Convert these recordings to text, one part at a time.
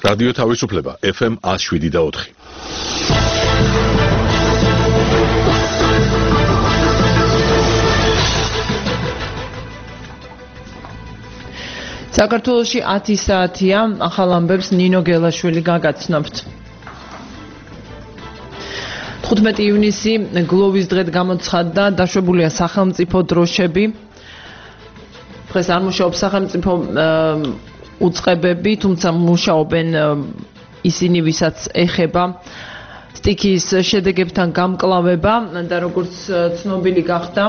რადიო თავისუფლება FM 107.4. საქართველოში 10 საათია, ახალ ამბებს ნინო გელაშვილი გაგაცნობთ. 15 ივნისი გლოვის დღედ გამოცხადდა, დაშვებულია სახელმწიფო დროშები. დღეს არ მუშაობს სახელმწიფო უწყებები, თუმცა მუშაობენ ისინი, ვისაც ეხება სტიქიის შედეგებთან გამკლავება და როგორც ცნობილი გახდა,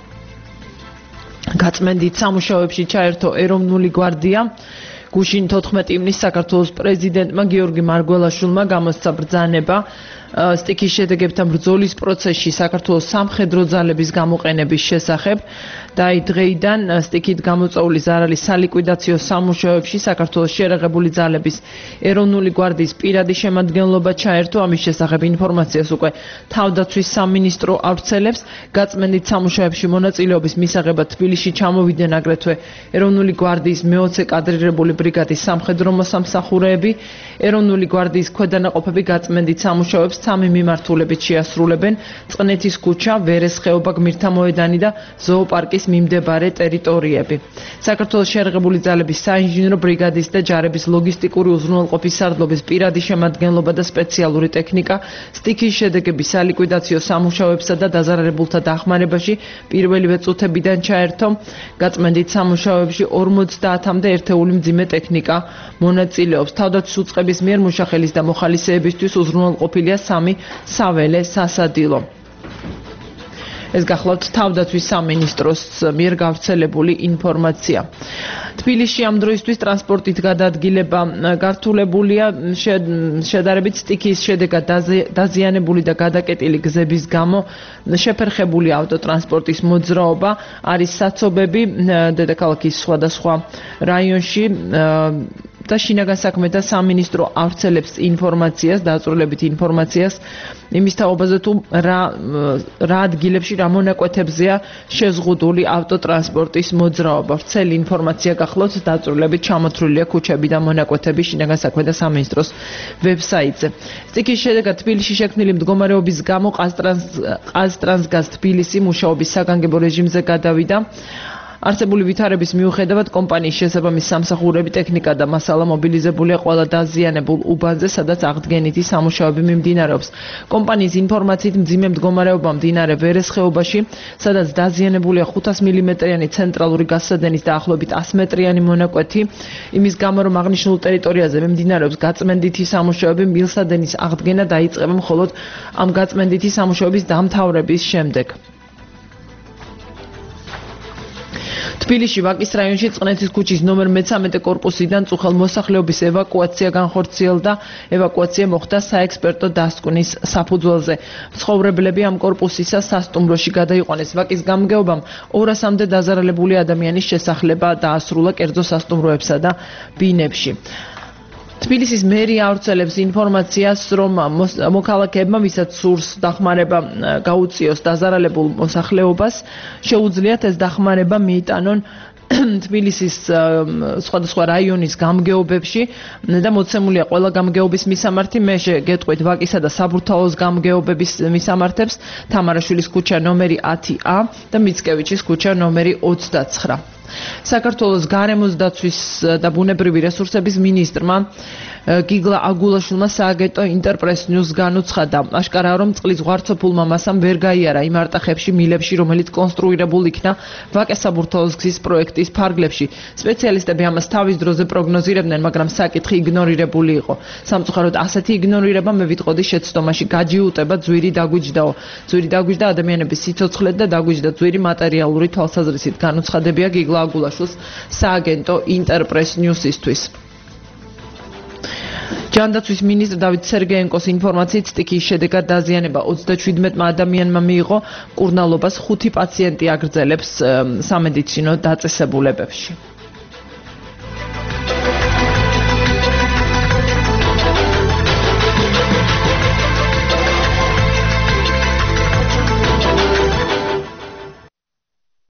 გაწმენდით სამუშაოებში ჩაერთო ეროვნული გვარდია. გუშინ 14 ივნისს საქართველოს პრეზიდენტმა გიორგი მარგველაშვილმა გამოსცა ბრძანება სტიქიის შედეგებთან ბრძოლის პროცესში საქართველოს სამხედრო ძალების გამოყენების შესახებ და აი დღეიდან სტიქით გამოწვეული ზარალის სალიკვიდაციო სამუშაოებში საქართველოს შერეღებული ძალების ეროვნული გვარდიის პირადი შემადგენლობა ჩაერთო. ამის შესახებ ინფორმაციას უკვე თავდაცვის სამინისტრო ავრცელებს. გაწმენდით სამუშაოებში მონაწილეობის მისაღებად თბილისში ჩამოვიდნენ აგრეთვე ეროვნული გვარდიის მე-20 კადრირებული ბრიგადის სამხედრო მოსამსახურეები. ეროვნული გვარდიის ქვედანაყოფები გაწმენდით სამუშაოებს 3 მიმართულებით შეასრულებენ: წყნეთის ქუჩა, ვერეს ხეობა, გმირთა მოედანი და ზოოპარკის მიმდებარე ტერიტორიები. საქართველოს შერეღებული ძალების საინჟინრო ბრიგადის და ჯარების ლოგისტიკური უზრუნველყოფის სარდლობის პირადი შემადგენლობა და სპეციალური ტექნიკა სტიქიის შედეგების სალიკვიდაციო სამუშაოებსა და დაზარალებულთა დახმარებაში პირველივე წუთებიდან ჩაერთო. გაწმენდით სამუშაოებში 50-მდე ერთეული მძიმე ტექნიკა მონაწილეობს. თავდაცვის უწყების მიერ მუშახელის და მოხალისეებისთვის უზრუნველყოფილია 3 საველე სასადილო. ეს გახლავთ თავდაცვის სამინისტროს მიერ გავრცელებული ინფორმაცია. თბილისში ამ დროისთვის ტრანსპორტით გადაადგილება გართულებულია. შედარებით სტიქიის შედეგად დაზიანებული და გადაკეტილი გზების გამო შეფერხებული ავტოტრანსპორტის მოძრაობა არის საცობები დედაქალაქის სხვადასხვა რაიონში და შინაგან საქმეთა სამინისტრო ავრცელებს ინფორმაციას, დაწვრილებით ინფორმაციას იმის თაობაზე თუ რა ადგილებში რა მონაკვეთებზეა შეზღუდული ავტოტრანსპორტის მოძრაობა. ვრცელი ინფორმაცია გახლავთ, დაწვრილებით ჩამოთვლილია ქუჩები და მონაკვეთები შინაგან საქმეთა სამინისტროს ვებსაიტზე. სტიქიის შედეგად თბილისში შექმნილი მდგომარეობის გამო ყაზტრანსგაზ თბილისი მუშაობის საგანგებო რეჟიმზე გადავიდა. არსებული ვითარების მიუხედავად კომპანიის შესაბამის სამსახურები, ტექნიკა და მასალა მობილიზებულია ყველა დაზიანებულ უბანზე, სადაც აღდგენითი სამუშაოები მიმდინარეობს. კომპანიის ინფორმაციით მძიმე მდგომარეობა მდინარე ვერეს ხეობაში, სადაც დაზიანებულია 500 მმ-იანი ცენტრალური გასადენის დაახლოებით 100 მეტრიანი მონაკვეთი. იმის გამო, რომ აღნიშნულ ტერიტორიაზე მიმდინარეობს გაწმენდითი სამუშაოები, მილსადენის აღდგენა დაიწყება მხოლოდ ამ გაწმენდითი სამუშაოების დამთავრების შემდეგ. თბილისში ვაკის რაიონში წყნეთის ქუჩის ნომერ 13 კორპუსიდან წუხელ მოსახლეობის ევაკუაცია განხორციელდა. ევაკუაცია მოხდა საექსპერტო დასკვნის საფუძველზე. მცხოვრებლები ამ კორპუსისა სასტუმროში გადაიყვანეს. ვაკის გამგეობამ 200-მდე დაზარალებული ადამიანის შესახლება დაასრულა კერძო სასტუმროებსა და ბინებში. თბილისის მერია ავრცელებს ინფორმაციას, რომ მოქალაქეებმა, ვისაც სურს დახმარება გაუწიოს დაზარალებულ მოსახლეობას, შეუძლიათ ეს დახმარება მიიტანონ თბილისის სხვადასხვა რაიონის გამგეობებში და მოცემულია ყველა გამგეობის მისამართი. მე შეგეტყვით ვაკისა და საბურთალოს გამგეობების მისამართებს: თამარაშვილის ქუჩა ნომერი 10A და მიცკევიჩის ქუჩა ნომერი 29. საქართველოს გარემოს დაცვის და ბუნებრივი რესურსების მინისტრმა გიგლა აგულაშვილმა სააგენტო ინტერპრეს ნიუს განუცხადა, აშკარაა, რომ წყლის ზღვარცოფულმა მასამ ვერ გაიარა იმ არტახებში, მილებში, რომელიც კონსტრუირებულ იქნა ვაკეს საბურთალოს გზის პროექტის ფარგლებში. სპეციალისტები ამას თავის დროზე პროგნოზირებდნენ, მაგრამ საკითხი იგნორირებული იყო. სამწუხაროდ ასეთი იგნორირება, მე ვიტყოდი, შეცდომაში გაჯიუტება, ძვირი დაგვიჯდაო. ძვირი დაგვიჯდა ადამიანების სიცოცხლეთ და დაგვიჯდა ძვირი მატერიალური თვალსაზრისით, განუცხადებია გიგლა აგულაშვილს სააგენტო ინტერპრეს ნიუსისთვის. ჯანდაცვის მინისტრ დავით სერგეენკოს ინფორმაციით სტიქიის შედეგად დაზიანება 37 ადამიანმა მიიღო. მკურნალობას 5 პაციენტი აგრძელებს სამედიცინო დაწესებულებებში.